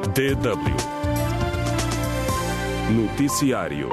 DW Noticiário.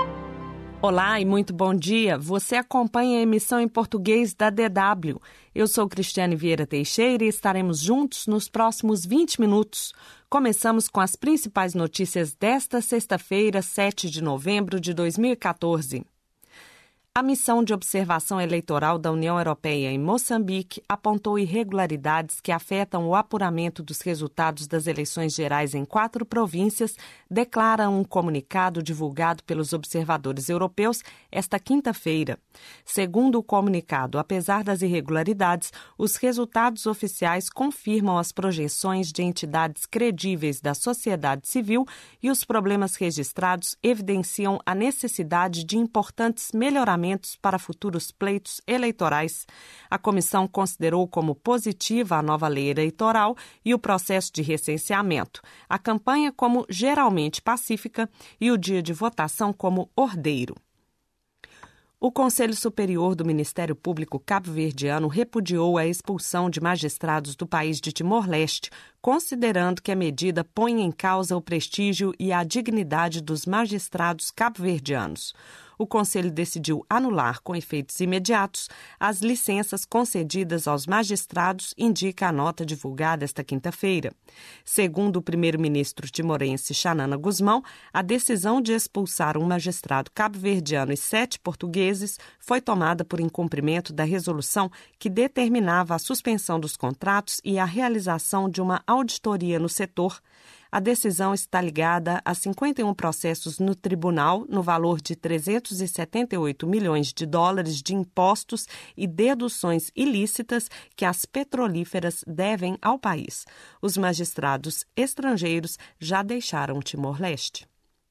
Olá e muito bom dia. Você acompanha a emissão em português da DW. Eu sou Cristiane Vieira Teixeira e estaremos juntos nos próximos 20 minutos. Começamos com as principais notícias desta sexta-feira, 7 de novembro de 2014. A missão de observação eleitoral da União Europeia em Moçambique apontou irregularidades que afetam o apuramento dos resultados das eleições gerais em 4 províncias, declara um comunicado divulgado pelos observadores europeus esta quinta-feira. Segundo o comunicado, apesar das irregularidades, os resultados oficiais confirmam as projeções de entidades credíveis da sociedade civil e os problemas registrados evidenciam a necessidade de importantes melhoramentos para futuros pleitos eleitorais. A comissão considerou como positiva a nova lei eleitoral e o processo de recenseamento, a campanha como geralmente pacífica e o dia de votação como ordeiro. O Conselho Superior do Ministério Público cabo-verdiano repudiou a expulsão de magistrados do país de Timor-Leste, considerando que a medida põe em causa o prestígio e a dignidade dos magistrados cabo-verdianos. O Conselho decidiu anular, com efeitos imediatos, as licenças concedidas aos magistrados, indica a nota divulgada esta quinta-feira. Segundo o primeiro-ministro timorense Xanana Gusmão, a decisão de expulsar um magistrado cabo-verdiano e 7 portugueses foi tomada por incumprimento da resolução que determinava a suspensão dos contratos e a realização de uma auditoria no setor. A decisão está ligada a 51 processos no tribunal, no valor de 378 milhões de dólares de impostos e deduções ilícitas que as petrolíferas devem ao país. Os magistrados estrangeiros já deixaram Timor-Leste.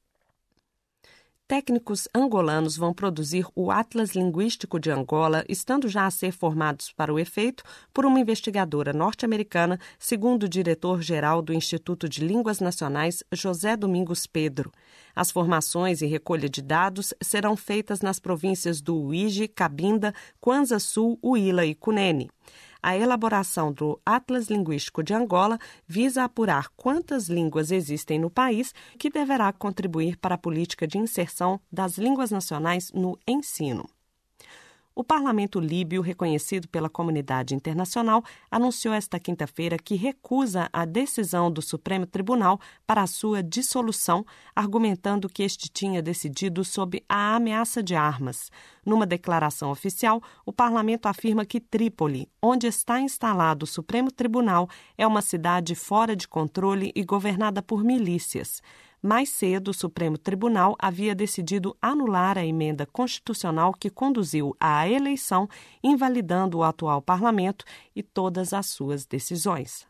Técnicos angolanos vão produzir o Atlas Linguístico de Angola, estando já a ser formados para o efeito por uma investigadora norte-americana, segundo o diretor-geral do Instituto de Línguas Nacionais, José Domingos Pedro. As formações e recolha de dados serão feitas nas províncias do Uíge, Cabinda, Kwanza Sul, Huila e Cunene. A elaboração do Atlas Linguístico de Angola visa apurar quantas línguas existem no país, que deverá contribuir para a política de inserção das línguas nacionais no ensino. O parlamento líbio, reconhecido pela comunidade internacional, anunciou esta quinta-feira que recusa a decisão do Supremo Tribunal para a sua dissolução, argumentando que este tinha decidido sob a ameaça de armas. Numa declaração oficial, o parlamento afirma que Trípoli, onde está instalado o Supremo Tribunal, é uma cidade fora de controle e governada por milícias. Mais cedo, o Supremo Tribunal havia decidido anular a emenda constitucional que conduziu à eleição, invalidando o atual parlamento e todas as suas decisões.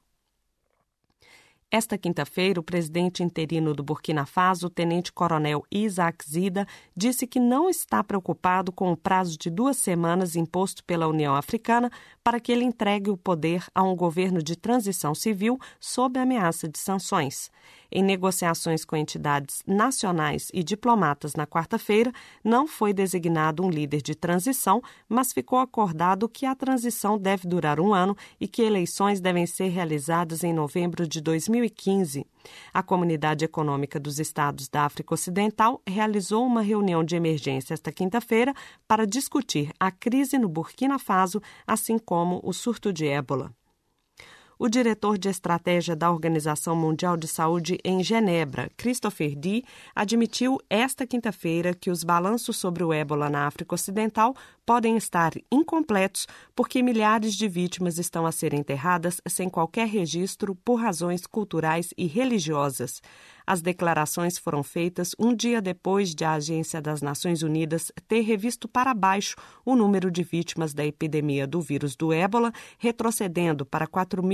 Esta quinta-feira, o presidente interino do Burkina Faso, o tenente-coronel Isaac Zida, disse que não está preocupado com o prazo de 2 semanas imposto pela União Africana para que ele entregue o poder a um governo de transição civil sob ameaça de sanções. Em negociações com entidades nacionais e diplomatas na quarta-feira, não foi designado um líder de transição, mas ficou acordado que a transição deve durar 1 ano e que eleições devem ser realizadas em novembro de 2015. A Comunidade Econômica dos Estados da África Ocidental realizou uma reunião de emergência esta quinta-feira para discutir a crise no Burkina Faso, assim como o surto de ébola. O diretor de estratégia da Organização Mundial de Saúde em Genebra, Christopher Dee, admitiu esta quinta-feira que os balanços sobre o ébola na África Ocidental podem estar incompletos porque milhares de vítimas estão a ser enterradas sem qualquer registro por razões culturais e religiosas. As declarações foram feitas um dia depois de a Agência das Nações Unidas ter revisto para baixo o número de vítimas da epidemia do vírus do ébola, retrocedendo para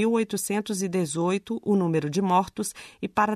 4.818 o número de mortos e para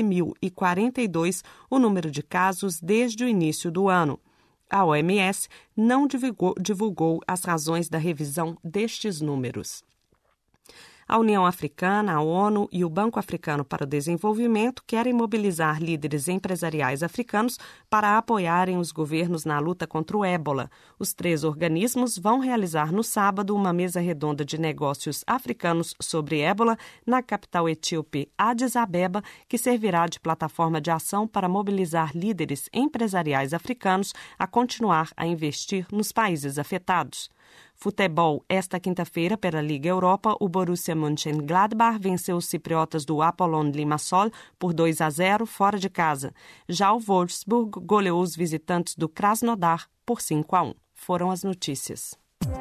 13.042 o número de casos desde o início do ano. A OMS não divulgou as razões da revisão destes números. A União Africana, a ONU e o Banco Africano para o Desenvolvimento querem mobilizar líderes empresariais africanos para apoiarem os governos na luta contra o ébola. Os 3 organismos vão realizar no sábado uma mesa redonda de negócios africanos sobre ébola na capital etíope Addis Abeba, que servirá de plataforma de ação para mobilizar líderes empresariais africanos a continuar a investir nos países afetados. Futebol, esta quinta-feira, pela Liga Europa, o Borussia Mönchengladbach venceu os cipriotas do Apollon Limassol por 2-0 fora de casa. Já o Wolfsburg goleou os visitantes do Krasnodar por 5-1. Foram as notícias.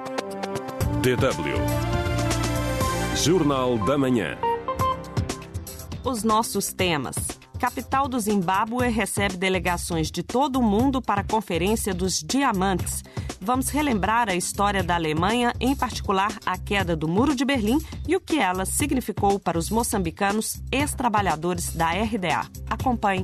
DW Jornal da Manhã. Os nossos temas. Capital do Zimbábue recebe delegações de todo o mundo para a Conferência dos Diamantes. Vamos relembrar a história da Alemanha, em particular a queda do Muro de Berlim e o que ela significou para os moçambicanos ex-trabalhadores da RDA. Acompanhe.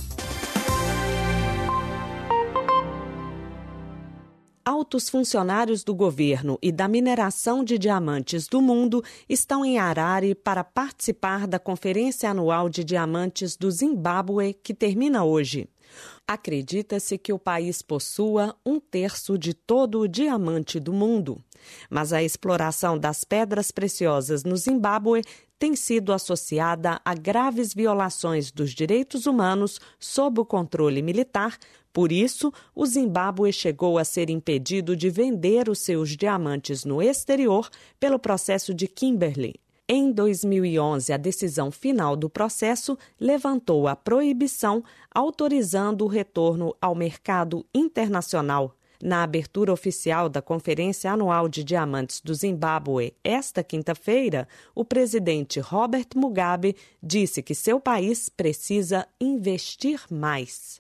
Altos funcionários do governo e da mineração de diamantes do mundo estão em Harare para participar da Conferência Anual de Diamantes do Zimbábue, que termina hoje. Acredita-se que o país possua 1/3 de todo o diamante do mundo. Mas a exploração das pedras preciosas no Zimbábue tem sido associada a graves violações dos direitos humanos sob o controle militar. Por isso, o Zimbábue chegou a ser impedido de vender os seus diamantes no exterior pelo processo de Kimberley. Em 2011, a decisão final do processo levantou a proibição, autorizando o retorno ao mercado internacional. Na abertura oficial da Conferência Anual de Diamantes do Zimbábue, esta quinta-feira, o presidente Robert Mugabe disse que seu país precisa investir mais.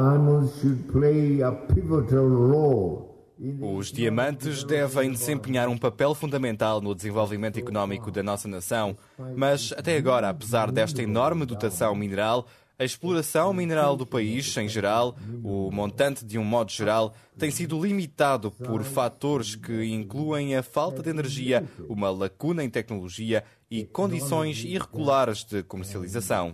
Os diamantes devem desempenhar um papel fundamental no desenvolvimento económico da nossa nação, mas até agora, apesar desta enorme dotação mineral, a exploração mineral do país, em geral, o montante de um modo geral, tem sido limitado por fatores que incluem a falta de energia, uma lacuna em tecnologia e condições irregulares de comercialização.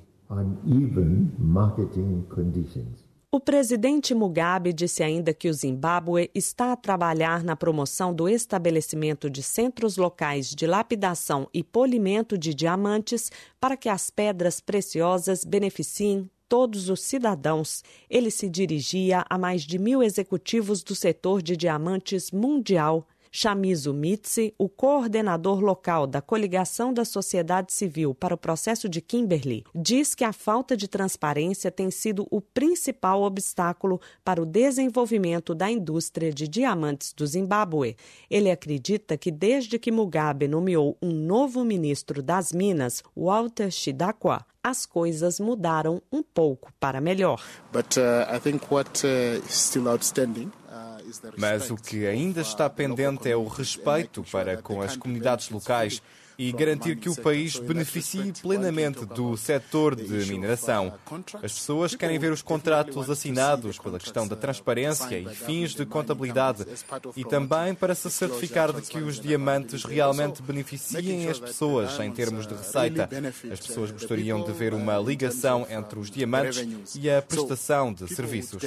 O presidente Mugabe disse ainda que o Zimbábue está a trabalhar na promoção do estabelecimento de centros locais de lapidação e polimento de diamantes para que as pedras preciosas beneficiem todos os cidadãos. Ele se dirigia a mais de 1.000 executivos do setor de diamantes mundial. Shamizu Mitsi, o coordenador local da Coligação da Sociedade Civil para o processo de Kimberley, diz que a falta de transparência tem sido o principal obstáculo para o desenvolvimento da indústria de diamantes do Zimbábue. Ele acredita que desde que Mugabe nomeou um novo ministro das Minas, Walter Chidakwa, as coisas mudaram um pouco para melhor. Mas o que ainda está pendente é o respeito para com as comunidades locais e garantir que o país beneficie plenamente do setor de mineração. As pessoas querem ver os contratos assinados pela questão da transparência e fins de contabilidade e também para se certificar de que os diamantes realmente beneficiem as pessoas em termos de receita. As pessoas gostariam de ver uma ligação entre os diamantes e a prestação de serviços.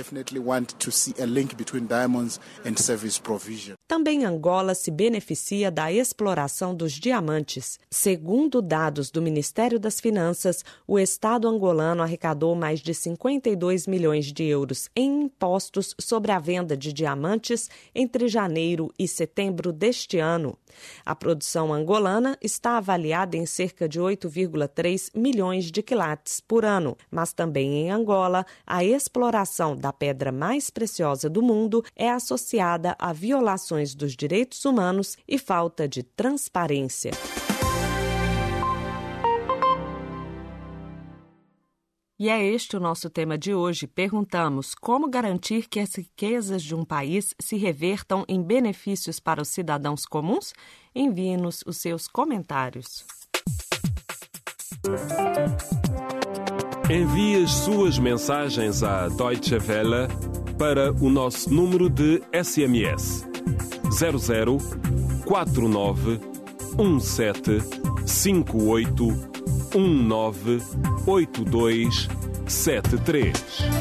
Também Angola se beneficia da exploração dos diamantes. Segundo dados do Ministério das Finanças, o Estado angolano arrecadou mais de 52 milhões de euros em impostos sobre a venda de diamantes entre janeiro e setembro deste ano. A produção angolana está avaliada em cerca de 8,3 milhões de quilates por ano, mas também em Angola, a exploração da pedra mais preciosa do mundo é associada a violações dos direitos humanos e falta de transparência. E é este o nosso tema de hoje. Perguntamos como garantir que as riquezas de um país se revertam em benefícios para os cidadãos comuns? Envie-nos os seus comentários. Envie as suas mensagens à Deutsche Welle para o nosso número de SMS 00 49 17 58198273.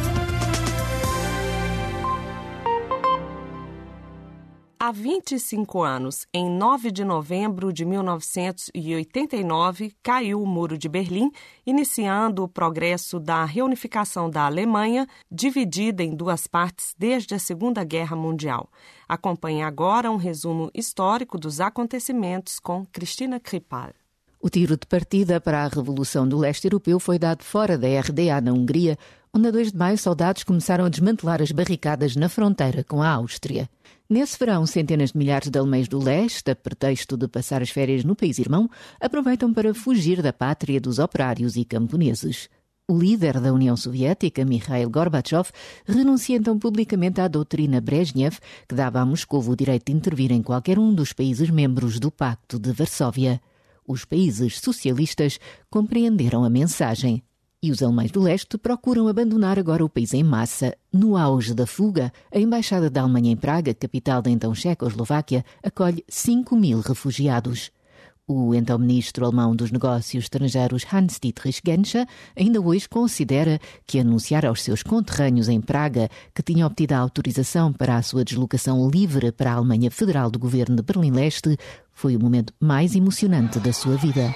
Há 25 anos, em 9 de novembro de 1989, caiu o Muro de Berlim, iniciando o progresso da reunificação da Alemanha, dividida em duas partes desde a Segunda Guerra Mundial. Acompanhe agora um resumo histórico dos acontecimentos com Cristina Kripal. O tiro de partida para a Revolução do Leste Europeu foi dado fora da RDA, na Hungria, onde a 2 de maio soldados começaram a desmantelar as barricadas na fronteira com a Áustria. Nesse verão, centenas de milhares de alemães do leste, a pretexto de passar as férias no país irmão, aproveitam para fugir da pátria dos operários e camponeses. O líder da União Soviética, Mikhail Gorbachev, renuncia então publicamente à doutrina Brezhnev, que dava a Moscou o direito de intervir em qualquer um dos países membros do Pacto de Varsóvia. Os países socialistas compreenderam a mensagem. E os alemães do leste procuram abandonar agora o país em massa. No auge da fuga, a Embaixada da Alemanha em Praga, capital da então Checoslováquia, acolhe 5.000 refugiados. O então ministro alemão dos Negócios Estrangeiros Hans-Dietrich Genscher ainda hoje considera que anunciar aos seus conterrâneos em Praga que tinha obtido a autorização para a sua deslocação livre para a Alemanha Federal do governo de Berlim-Leste foi o momento mais emocionante da sua vida.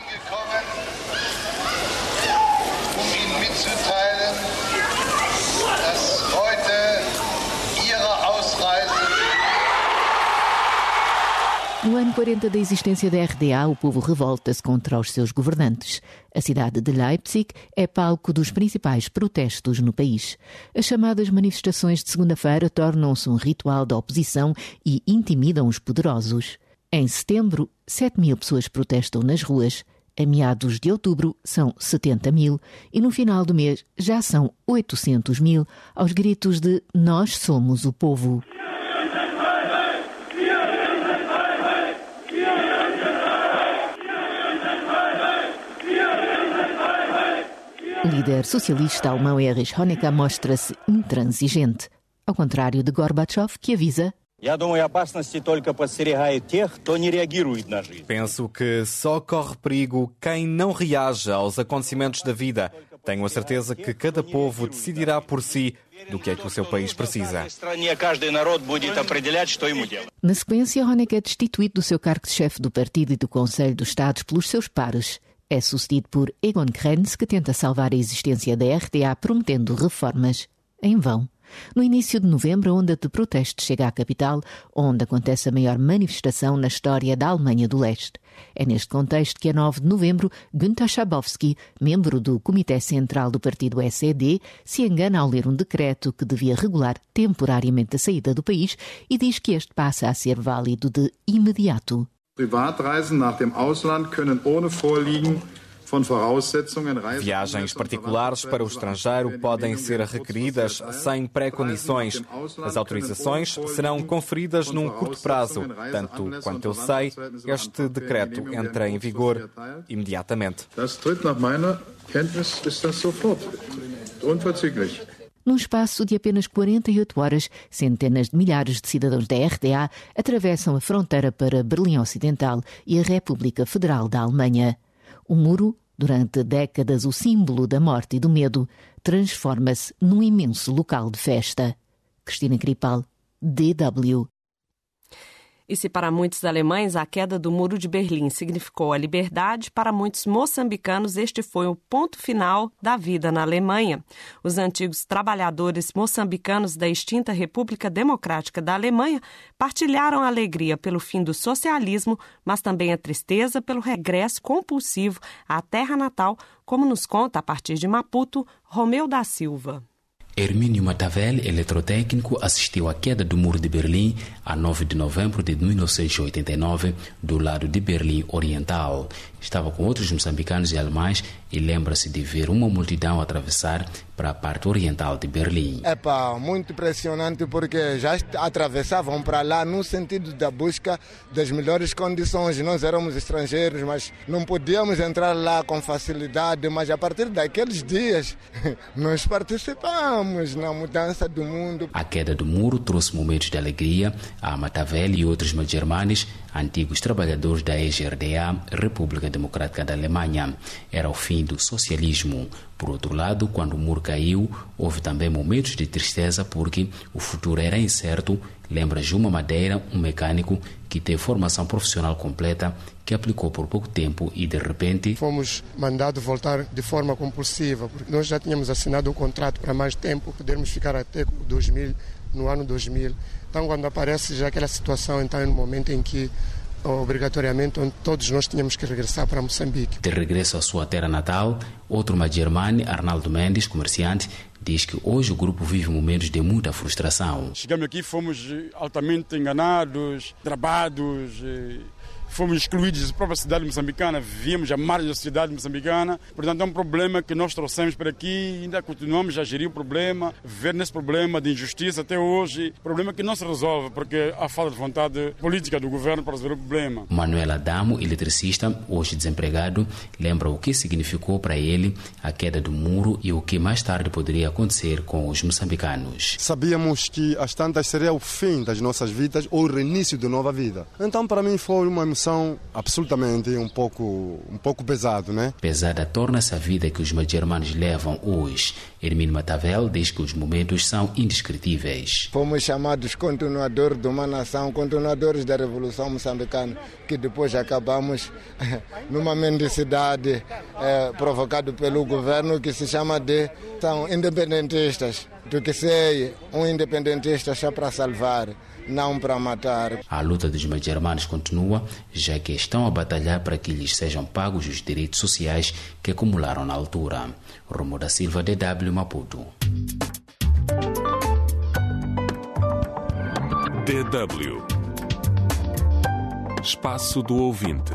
No ano 40 da existência da RDA, o povo revolta-se contra os seus governantes. A cidade de Leipzig é palco dos principais protestos no país. As chamadas manifestações de segunda-feira tornam-se um ritual da oposição e intimidam os poderosos. Em setembro, 7.000 pessoas protestam nas ruas. A meados de outubro são 70.000 e no final do mês já são 800.000, aos gritos de "Nós somos o povo". O líder socialista alemão Erich Honecker mostra-se intransigente, ao contrário de Gorbachev, que avisa: Penso que só corre perigo quem não reage aos acontecimentos da vida. Tenho a certeza que cada povo decidirá por si do que é que o seu país precisa. Na sequência, Honecker é destituído do seu cargo de chefe do partido e do Conselho dos Estados pelos seus pares. É sucedido por Egon Krenz, que tenta salvar a existência da RDA prometendo reformas. Em vão. No início de novembro, a onda de protestos chega à capital, onde acontece a maior manifestação na história da Alemanha do Leste. É neste contexto que, a 9 de novembro, Günther Schabowski, membro do Comitê Central do partido SED, se engana ao ler um decreto que devia regular temporariamente a saída do país e diz que este passa a ser válido de imediato. Privatreisen nach dem Ausland können ohne Vorliegen von Voraussetzungen Viagens particulares para o estrangeiro podem ser requeridas sem pré-condições. As autorizações serão conferidas num curto prazo. Tanto quanto eu sei, este decreto entra em vigor imediatamente. Das tritt nach meiner Kenntnis ist das sofort. Unverzüglich. Num espaço de apenas 48 horas, centenas de milhares de cidadãos da RDA atravessam a fronteira para Berlim Ocidental e a República Federal da Alemanha. O muro, durante décadas o símbolo da morte e do medo, transforma-se num imenso local de festa. Cristina Kripal, DW. E se para muitos alemães a queda do Muro de Berlim significou a liberdade, para muitos moçambicanos este foi o ponto final da vida na Alemanha. Os antigos trabalhadores moçambicanos da extinta República Democrática da Alemanha partilharam a alegria pelo fim do socialismo, mas também a tristeza pelo regresso compulsivo à terra natal, como nos conta a partir de Maputo, Romeu da Silva. Hermínio Matavel, eletrotécnico, assistiu à queda do Muro de Berlim a 9 de novembro de 1989, do lado de Berlim Oriental. Estava com outros moçambicanos e alemães e lembra-se de ver uma multidão atravessar para a parte oriental de Berlim. Muito impressionante porque já atravessavam para lá no sentido da busca das melhores condições. Nós éramos estrangeiros, mas não podíamos entrar lá com facilidade, mas a partir daqueles dias nós participamos na mudança do mundo. A queda do muro trouxe momentos de alegria a Matavel e outros germanes, antigos trabalhadores da ex-RDA, República Democrática da Alemanha. Era o fim do socialismo. Por outro lado, quando o muro caiu, houve também momentos de tristeza porque o futuro era incerto, lembra Juma Madeira, um mecânico que tem formação profissional completa, que aplicou por pouco tempo e, de repente, fomos mandados voltar de forma compulsiva, porque nós já tínhamos assinado um contrato para mais tempo, podermos ficar até 2000, no ano 2000. Então, quando aparece já aquela situação, então é no momento em que obrigatoriamente todos nós tínhamos que regressar para Moçambique. De regresso à sua terra natal, outro Majermane, Arnaldo Mendes, comerciante, diz que hoje o grupo vive momentos de muita frustração. Chegamos aqui, fomos altamente enganados, trabados, fomos excluídos da própria cidade moçambicana, vivíamos à margem da sociedade moçambicana. Portanto, é um problema que nós trouxemos para aqui e ainda continuamos a gerir o problema, viver nesse problema de injustiça até hoje. Problema que não se resolve porque há falta de vontade política do governo para resolver o problema. Manuel Adamo, eletricista, hoje desempregado, lembra o que significou para ele a queda do muro e o que mais tarde poderia acontecer com os moçambicanos. Sabíamos que às tantas seria o fim das nossas vidas ou o reinício de nova vida. Então, para mim, foi uma emoção absolutamente um pouco pesado, né? Pesada torna-se a vida que os majermanos levam hoje. Hermínio Matavel diz que os momentos são indescritíveis. Fomos chamados continuadores de uma nação, continuadores da Revolução Moçambicana, que depois acabamos numa mendicidade provocada pelo governo que se chama de são independentistas. Do que sei, um independentista só para salvar, não para matar. A luta dos majermanos continua, já que estão a batalhar para que lhes sejam pagos os direitos sociais que acumularam na altura. Romo da Silva, DW Maputo. DW Espaço do Ouvinte.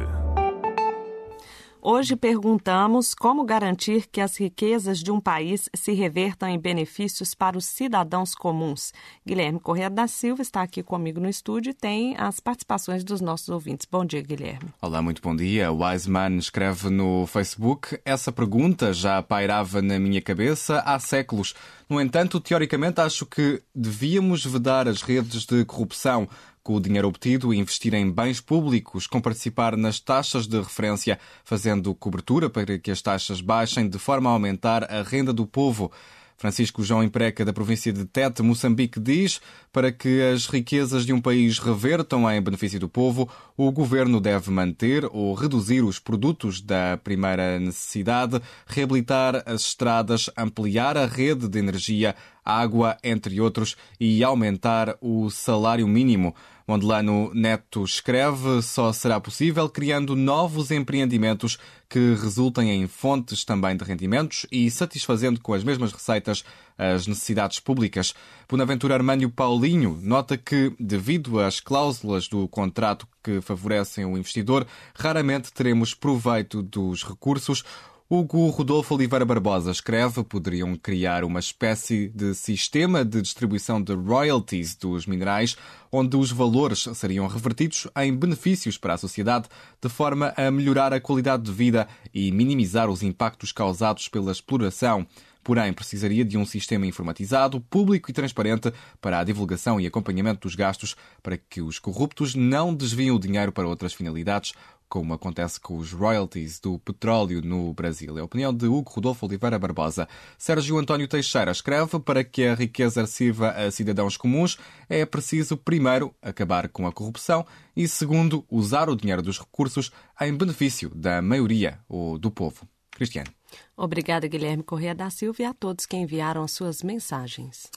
Hoje perguntamos como garantir que as riquezas de um país se revertam em benefícios para os cidadãos comuns. Guilherme Corrêa da Silva está aqui comigo no estúdio e tem as participações dos nossos ouvintes. Bom dia, Guilherme. Olá, muito bom dia. O Wiseman escreve no Facebook: essa pergunta já pairava na minha cabeça há séculos. No entanto, teoricamente, acho que devíamos vedar as redes de corrupção, com o dinheiro obtido, investir em bens públicos, comparticipar nas taxas de referência, fazendo cobertura para que as taxas baixem de forma a aumentar a renda do povo. Francisco João Impreca, da província de Tete, Moçambique, diz: para que as riquezas de um país revertam em benefício do povo, o governo deve manter ou reduzir os produtos da primeira necessidade, reabilitar as estradas, ampliar a rede de energia, água, entre outros, e aumentar o salário mínimo. Mondelano Neto escreve: só será possível criando novos empreendimentos que resultem em fontes também de rendimentos e satisfazendo com as mesmas receitas as necessidades públicas. Bonaventura Armânio Paulinho nota que, devido às cláusulas do contrato que favorecem o investidor, raramente teremos proveito dos recursos. Hugo Rodolfo Oliveira Barbosa escreve: poderiam criar uma espécie de sistema de distribuição de royalties dos minerais, onde os valores seriam revertidos em benefícios para a sociedade, de forma a melhorar a qualidade de vida e minimizar os impactos causados pela exploração. Porém, precisaria de um sistema informatizado, público e transparente para a divulgação e acompanhamento dos gastos, para que os corruptos não desviem o dinheiro para outras finalidades, como acontece com os royalties do petróleo no Brasil. É a opinião de Hugo Rodolfo Oliveira Barbosa. Sérgio António Teixeira escreve: para que a riqueza sirva a cidadãos comuns, é preciso, primeiro, acabar com a corrupção e, segundo, usar o dinheiro dos recursos em benefício da maioria ou do povo. Cristiano. Obrigada, Guilherme Corrêa da Silva, e a todos que enviaram as suas mensagens.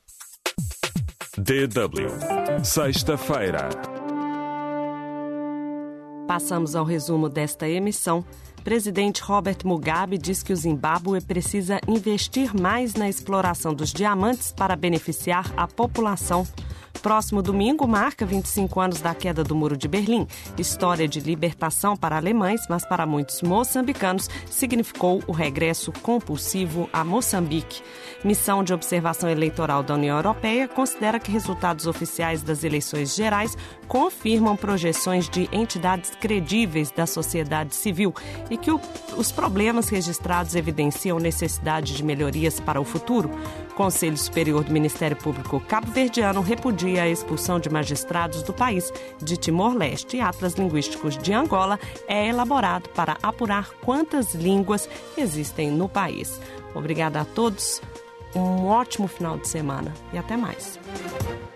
DW Sexta-feira. Passamos ao resumo desta emissão. Presidente Robert Mugabe diz que o Zimbábue precisa investir mais na exploração dos diamantes para beneficiar a população. Próximo domingo marca 25 anos da queda do Muro de Berlim. História de libertação para alemães, mas para muitos moçambicanos significou o regresso compulsivo a Moçambique. Missão de observação eleitoral da União Europeia considera que resultados oficiais das eleições gerais confirmam projeções de entidades credíveis da sociedade civil e que os problemas registrados evidenciam necessidade de melhorias para o futuro. O Conselho Superior do Ministério Público cabo-verdiano repudia a expulsão de magistrados do país de Timor-Leste. E Atlas Linguísticos de Angola é elaborado para apurar quantas línguas existem no país. Obrigada a todos, um ótimo final de semana e até mais.